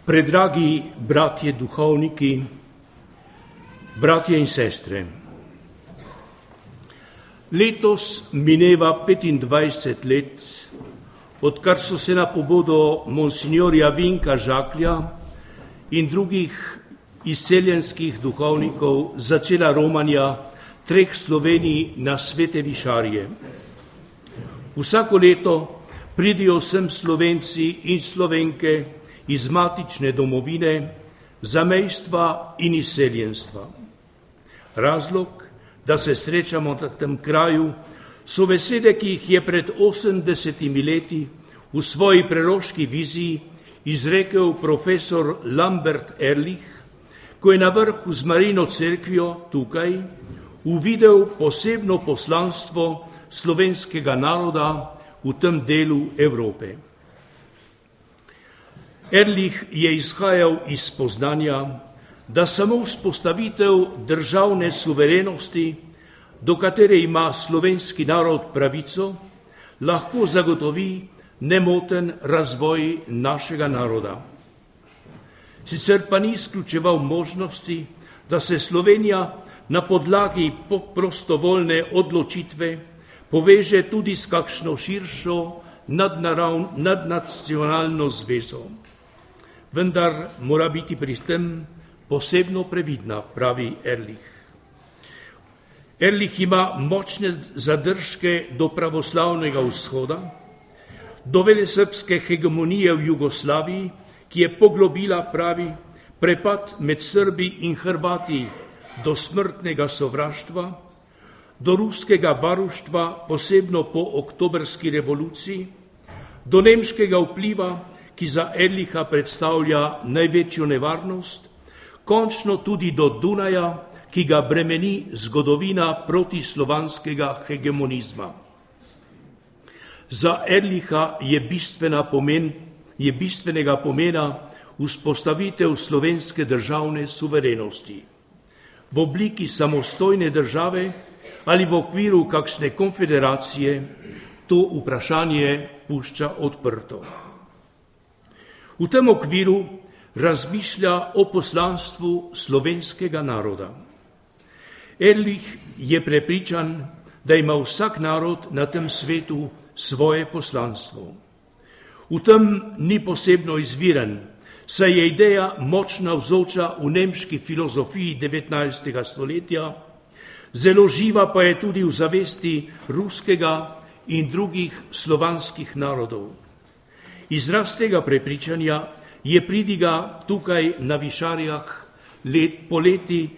Predragi bratje duhovniki, bratje in sestre, letos mineva 25 let, odkar so se na pobudo monsignorja Vinka Žaklja in drugih izseljenskih duhovnikov začela romanja 3 Slovenij na svete višarje. Vsako leto pridijo sem Slovenci in Slovenke iz matične domovine, zamejstva in izseljenstva. Razlog, da se srečamo na tem kraju, so besede, ki jih je pred 80 leti v svoji preroški viziji izrekel profesor Lambert Ehrlich, ko je na vrhu z Marijino cerkvijo tukaj uvidel posebno poslanstvo slovenskega naroda v tem delu Evrope. Ehrlich je izhajal iz spoznanja, da samo vzpostavitev državne suverenosti, do katere ima slovenski narod pravico, lahko zagotovi nemoten razvoj našega naroda. Sicer pa ni izključeval možnosti, da se Slovenija na podlagi prostovoljne odločitve poveže tudi s kakšno širšo nadnacionalno zvezo. Vendar mora biti pri tem posebno previdna, pravi Ehrlich. Ehrlich ima močne zadržke do pravoslavnega vzhoda, do velesrpske hegemonije v Jugoslaviji, ki je poglobila, pravi, prepad med Srbi in Hrvati do smrtnega sovraštva, do ruskega varuštva, posebno po oktobrski revoluciji, do nemškega vpliva, ki za Ehrlicha predstavlja največjo nevarnost, končno tudi do Dunaja, ki ga bremeni zgodovina protislovanskega hegemonizma. Za Ehrlicha je bistvenega pomena vzpostavitev slovenske državne suverenosti. V obliki samostojne države ali v okviru kakšne konfederacije, to vprašanje pušča odprto. V tem okviru razmišlja o poslanstvu slovenskega naroda. Ehrlich je prepričan, da ima vsak narod na tem svetu svoje poslanstvo. V tem ni posebno izviren, saj je ideja močno navzoča v nemški filozofiji 19. stoletja, zelo živa pa je tudi v zavesti ruskega in drugih slovanskih narodov. Izraz tega prepričanja je pridiga tukaj na Višarjah poleti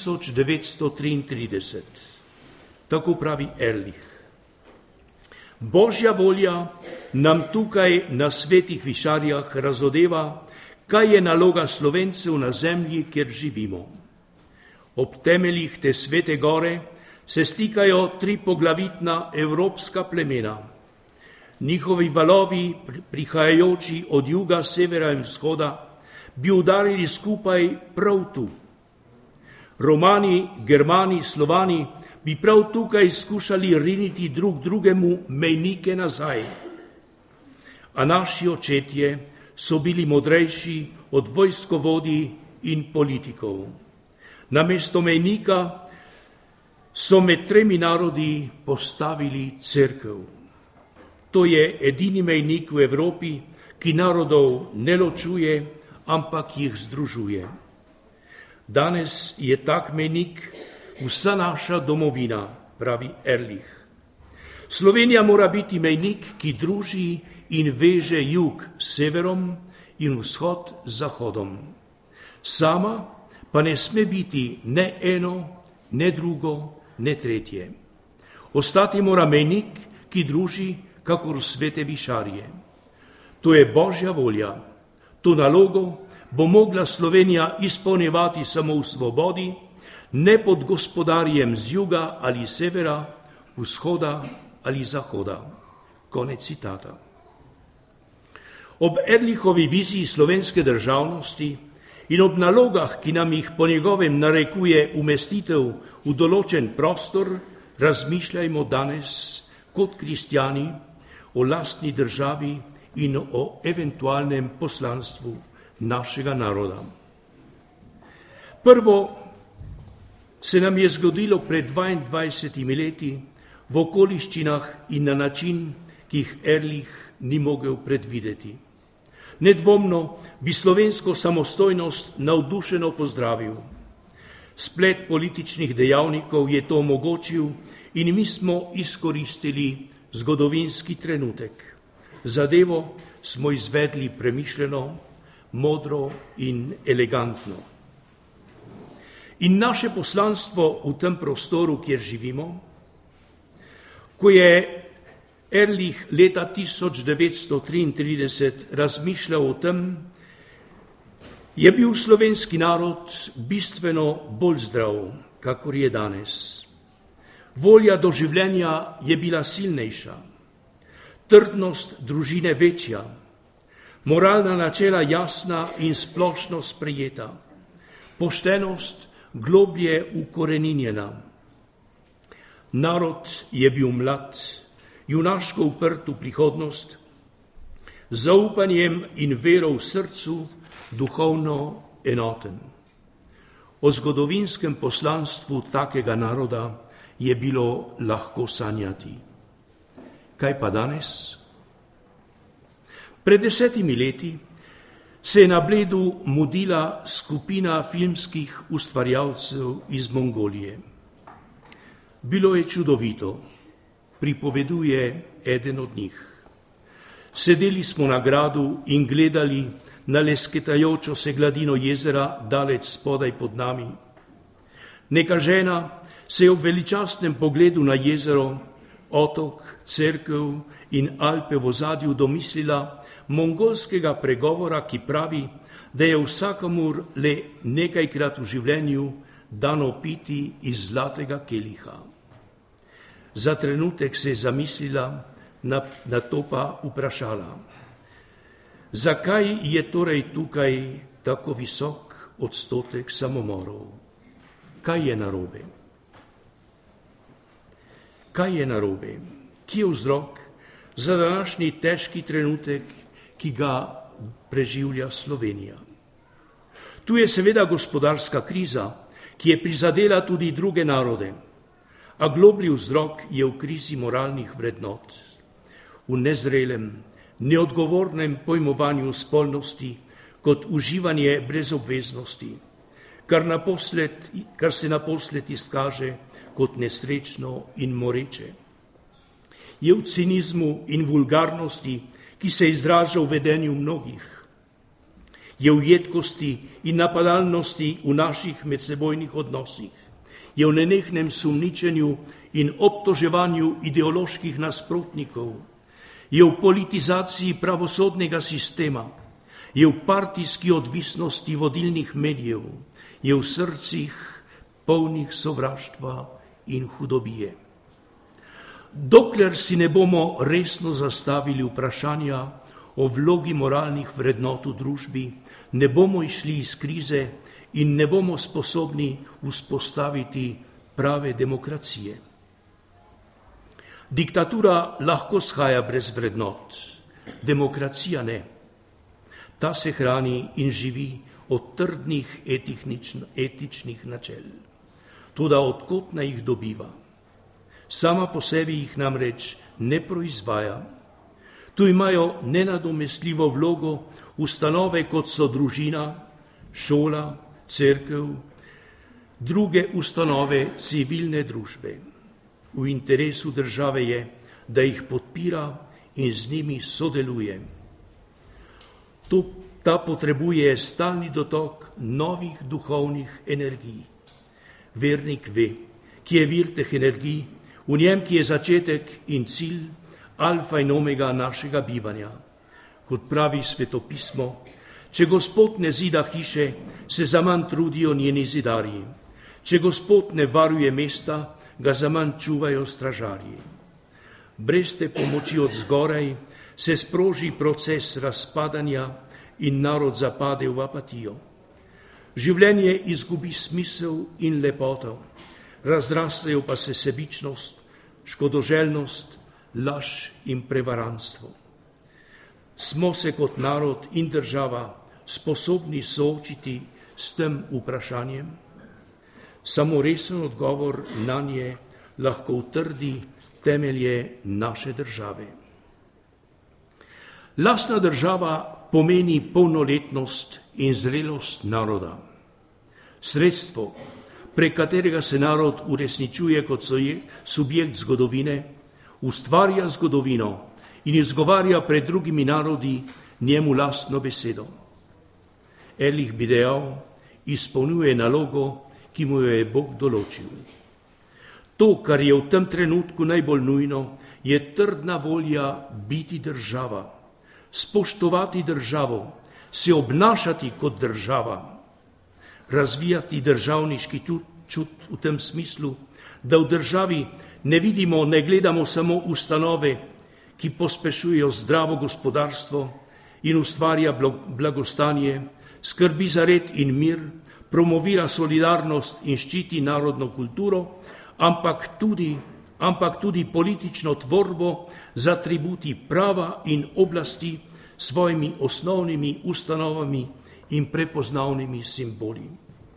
1933. Tako pravi Ehrlich. Božja volja nam tukaj na svetih Višarjah razodeva, kaj je naloga Slovencev na zemlji, kjer živimo. Ob temeljih te svete gore se stikajo 3 poglavitna evropska plemena. Njihovi valovi, prihajajoči od juga, severa in vzhoda, bi udarili skupaj prav tu. Romani, Germani, Slovani bi prav tukaj skušali riniti drug drugemu mejnike nazaj. A naši očetje so bili modrejši od vojskovodij in politikov. Namesto mejnika so med 3 narodi postavili cerkev. To je edini mejnik v Evropi, ki narodov ne ločuje, ampak jih združuje. Danes je tak mejnik vsa naša domovina, pravi Ehrlich. Slovenija mora biti mejnik, ki druži in veže jug s severom in vzhod z zahodom. Sama pa ne sme biti ne eno, ne drugo, ne tretje. Ostati mora mejnik, ki druži kakor svete višarje. To je Božja volja. To nalogo bo mogla Slovenija izpolnjevati samo v svobodi, ne pod gospodarjem z juga ali severa, vzhoda ali zahoda. Konec citata. Ob Ehrlichovi viziji slovenske državnosti in ob nalogah, ki nam jih po njegovem narekuje umestitev v določen prostor, razmišljajmo danes kot kristjani o lastni državi in o eventualnem poslanstvu našega naroda. Prvo se nam je zgodilo pred 22 leti v okoliščinah in na način, ki jih Ehrlich ni mogel predvideti. Nedvomno bi slovensko samostojnost navdušeno pozdravil. Splet političnih dejavnikov je to omogočil in mi smo izkoristili zgodovinski trenutek. Zadevo smo izvedli premišljeno, modro in elegantno. In naše poslanstvo v tem prostoru, kjer živimo, ko je Ehrlich leta 1933 razmišljal o tem, je bil slovenski narod bistveno bolj zdrav, kakor je danes. Volja do življenja je bila silnejša, trdnost družine večja, moralna načela jasna in splošno sprejeta, poštenost globlje ukoreninjena. Narod je bil mlad, junaško uprt v prihodnost, z zaupanjem in vero v srcu duhovno enoten. O zgodovinskem poslanstvu takega naroda je bilo lahko sanjati. Kaj pa danes? Pred 10 leti se je na Bledu mudila skupina filmskih ustvarjalcev iz Mongolije. Bilo je čudovito, pripoveduje eden od njih. Sedeli smo na gradu in gledali na lesketajočo se gladino jezera daleč spodaj pod nami. Neka žena se je ob veličastnem pogledu na jezero, otok, cerkev in Alpe v ozadju domislila mongolskega pregovora, ki pravi, da je vsakomur le nekajkrat v življenju dano piti iz zlatega keliha. Za trenutek se je zamislila, na to pa vprašala, zakaj je torej tukaj tako visok odstotek samomorov? Kaj je narobe? Kaj je narobe? Kje je vzrok za današnji težki trenutek, ki ga preživlja Slovenija? Tu je seveda gospodarska kriza, ki je prizadela tudi druge narode, a globlji vzrok je v krizi moralnih vrednot, v nezrelem, neodgovornem pojmovanju spolnosti kot uživanje brez obveznosti, kar se naposled izkaže kot nesrečno in moreče. Je v cinizmu in vulgarnosti, ki se izraža v vedenju mnogih. Je v jedkosti in napadalnosti v naših medsebojnih odnosih. Je v nenehnem sumničenju in obtoževanju ideoloških nasprotnikov. Je v politizaciji pravosodnega sistema. Je v partijski odvisnosti vodilnih medijev. Je v srcih polnih sovraštva in hudobije. Dokler si ne bomo resno zastavili vprašanja o vlogi moralnih vrednot v družbi, ne bomo išli iz krize in ne bomo sposobni vzpostaviti prave demokracije. Diktatura lahko shaja brez vrednot, demokracija ne. Ta se hrani in živi od trdnih etičnih načel. Toda odkot naj jih dobiva? Sama po sebi jih namreč ne proizvaja. Tu imajo nenadomestljivo vlogo ustanove, kot so družina, šola, cerkev, druge ustanove civilne družbe. V interesu države je, da jih podpira in z njimi sodeluje. Ta potrebuje stalni dotok novih duhovnih energij. Vernik ve, ki je vir teh energij, v njem, ki je začetek in cilj, alfa in omega našega bivanja. Kot pravi svetopismo, če Gospod ne zida hiše, se zaman trudijo njeni zidarji. Če Gospod ne varuje mesta, ga zaman čuvajo stražarji. Brez te pomoči od zgoraj se sproži proces razpadanja in narod zapade v apatijo. Življenje izgubi smisel in lepoto, razrastejo pa se sebičnost, škodoželjnost, laž in prevaranstvo. Smo se kot narod in država sposobni soočiti s tem vprašanjem? Samo resen odgovor na nje lahko utrdi temelje naše države. Lastna država pomeni polnoletnost in zrelost naroda. Sredstvo, prek katerega se narod uresničuje kot subjekt zgodovine, ustvarja zgodovino in izgovarja pred drugimi narodi njemu lastno besedo. Ehrlich bi dejal, izpolnjuje nalogo, ki mu jo je Bog določil. To, kar je v tem trenutku najbolj nujno, je trdna volja biti država, spoštovati državo, se obnašati kot država, razvijati državniški čut v tem smislu, da v državi ne vidimo, ne gledamo samo ustanove, ki pospešujejo zdravo gospodarstvo in ustvarja blagostanje, skrbi za red in mir, promovira solidarnost in ščiti narodno kulturo, ampak tudi politično tvorbo z atributi prava in oblasti, svojimi osnovnimi ustanovami in prepoznavnimi simboli.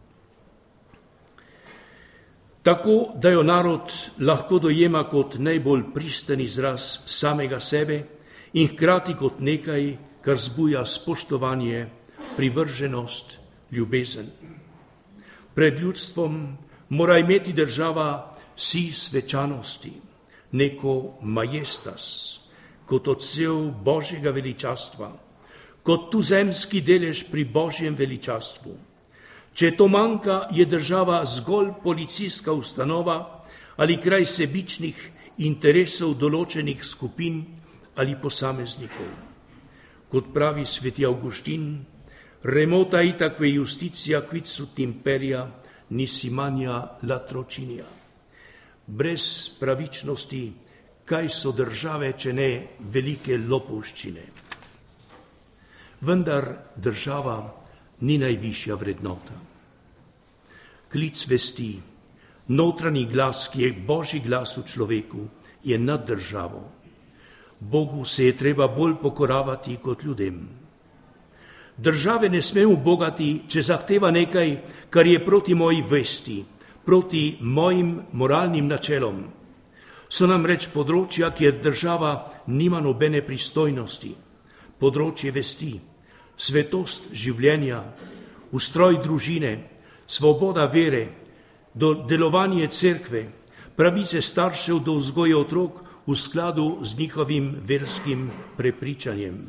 Tako, da jo narod lahko dojema kot najbolj pristen izraz samega sebe in hkrati kot nekaj, kar zbuja spoštovanje, privrženost, ljubezen. Pred ljudstvom mora imeti država si svečanosti, neko majestas, kot odsev Božjega veličastva, kot tuzemski delež pri Božjem veličastvu. Če to manjka, je država zgolj policijska ustanova ali kraj sebičnih interesov določenih skupin ali posameznikov. Kot pravi sveti Avguštin, remota itaque justitia quid sut imperia nisi mania latrocinija. Brez pravičnosti, kaj so države, če ne velike lopovščine. Vendar država ni najvišja vrednota. Klic vesti, notranji glas, ki je Božji glas v človeku, je nad državo. Bogu se je treba bolj pokoravati kot ljudem. Države ne smemo bogati, če zahteva nekaj, kar je proti moji vesti, proti mojim moralnim načelom. So namreč področja, kjer država nima nobene pristojnosti. Področje vesti, svetost življenja, ustroj družine, svoboda vere, delovanje cerkve, pravice staršev do vzgoje otrok v skladu z njihovim verskim prepričanjem.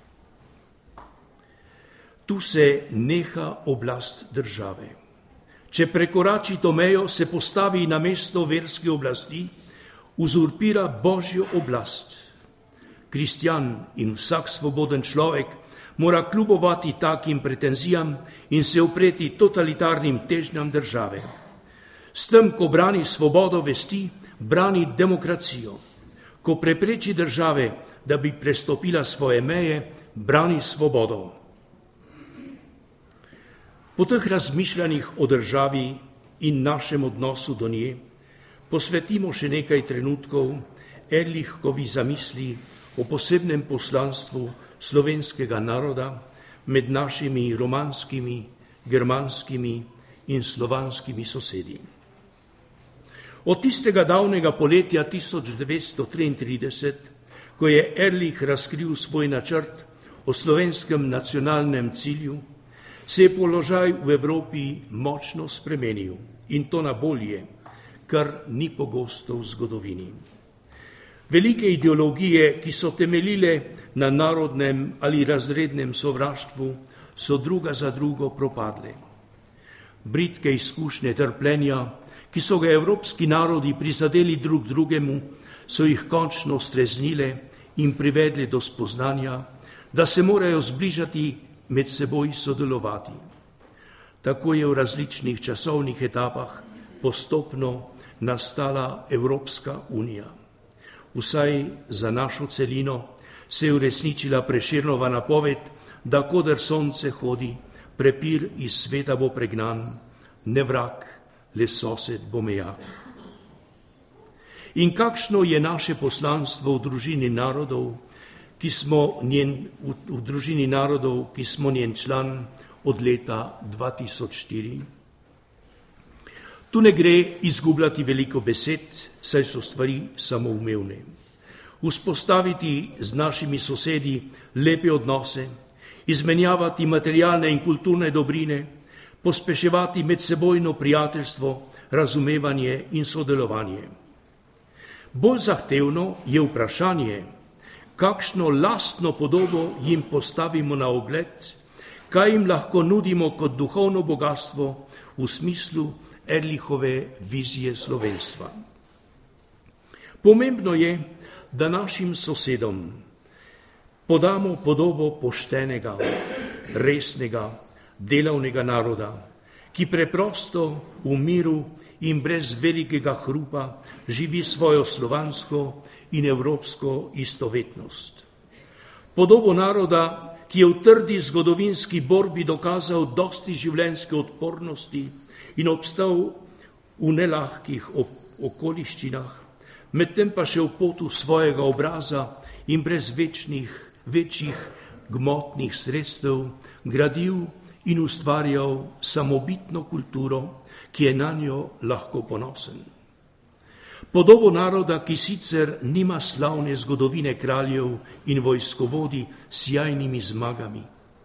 Tu se neha oblast države. Če prekorači to mejo, se postavi na mesto verske oblasti, uzurpira Božjo oblast. Kristjan in vsak svoboden človek mora kljubovati takim pretenzijam in se upreti totalitarnim težnjam države. S tem, ko brani svobodo vesti, brani demokracijo. Ko prepreči države, da bi prestopila svoje meje, brani svobodo. Po teh razmišljanjih o državi in našem odnosu do nje posvetimo še nekaj trenutkov Ehrlichovi zamisli o posebnem poslanstvu slovenskega naroda med našimi romanskimi, germanskimi in slovanskimi sosedi. Od tistega davnega poletja 1933, ko je Ehrlich razkril svoj načrt o slovenskem nacionalnem cilju, se je položaj v Evropi močno spremenil in to na bolje, kar ni pogosto v zgodovini. Velike ideologije, ki so temeljile na narodnem ali razrednem sovraštvu, so druga za drugo propadle. Bridke izkušnje trpljenja, ki so ga evropski narodi prizadeli drug drugemu, so jih končno streznile in privedli do spoznanja, da se morajo zbližati, med seboj sodelovati. Tako je v različnih časovnih etapah postopno nastala Evropska unija. Vsaj za našo celino se je uresničila Prešernova napoved, da koder sonce hodi, prepir iz sveta bo pregnan, ne vrag, le sosed bo meja. In kakšno je naše poslanstvo v družini narodov, ki smo v družini narodov, ki smo njen član od leta 2004. Tu ne gre izgubljati veliko besed, saj so stvari samoumevne. Vzpostaviti z našimi sosedi lepe odnose, izmenjavati materialne in kulturne dobrine, pospeševati medsebojno prijateljstvo, razumevanje in sodelovanje. Bolj zahtevno je vprašanje, kakšno lastno podobo jim postavimo na ogled, kaj jim lahko nudimo kot duhovno bogatstvo v smislu Ehrlichove vizije slovenstva. Pomembno je, da našim sosedom podamo podobo poštenega, resnega, delavnega naroda, ki preprosto v miru in brez velikega hrupa živi svojo slovansko in evropsko istovetnost. Podobo naroda, ki je v trdi zgodovinski borbi dokazal dosti življenjske odpornosti in obstal v nelahkih okoliščinah, medtem pa še v potu svojega obraza in brez večjih gmotnih sredstev gradil in ustvarjal samobitno kulturo, ki je na njo lahko ponosen. Podobo naroda, ki sicer nima slavne zgodovine kraljev in vojskovodi s sjajnimi zmagami,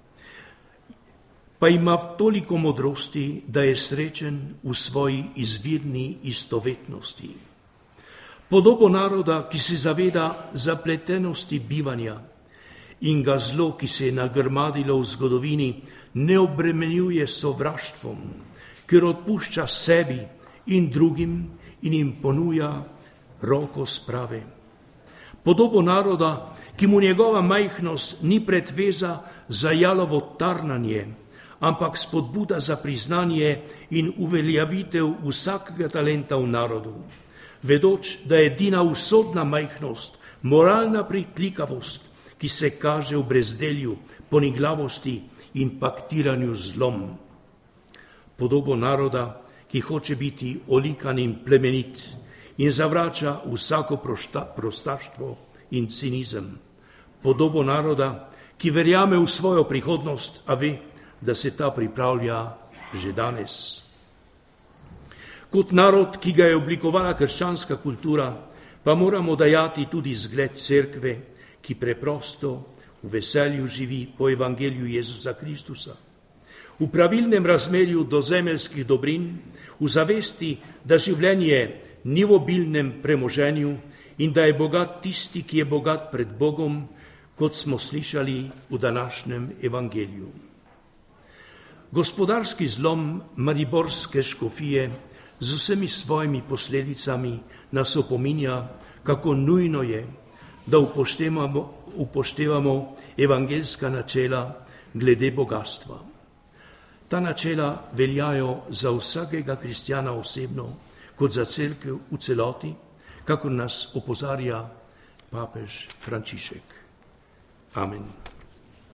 pa ima toliko modrosti, da je srečen v svoji izvirni istovetnosti. Podobo naroda, ki se zaveda zapletenosti bivanja in ga zlo, ki se je nagrmadilo v zgodovini, ne obremenjuje sovraštvom, ker odpušča sebi in drugim in jim ponuja roko sprave. Podobo naroda, ki mu njegova majhnost ni pretveza za jalovo tarnanje, ampak spodbuda za priznanje in uveljavitev vsakega talenta v narodu, vedoč, da je edina usodna majhnost, moralna priklikavost, ki se kaže v brezdelju, poniglavosti in paktiranju zlom. Podobo naroda, ki hoče biti olikan in plemenit in zavrača vsako prostaštvo in cinizem. Podobo naroda, ki verjame v svojo prihodnost, a ve, da se ta pripravlja že danes. Kot narod, ki ga je oblikovala krščanska kultura, pa moramo dajati tudi zgled cerkve, ki preprosto v veselju živi po evangeliju Jezusa Kristusa. V pravilnem razmerju do zemeljskih dobrin, v zavesti, da življenje ni v obilnem premoženju in da je bogat tisti, ki je bogat pred Bogom, kot smo slišali v današnjem evangeliju. Gospodarski zlom mariborske škofije z vsemi svojimi posledicami nas opominja, kako nujno je, da upoštevamo evangeljska načela glede bogatstva. Ta načela veljajo za vsakega kristjana osebno, kot za cerkev v celoti, kako nas opozarja papež Frančišek. Amen.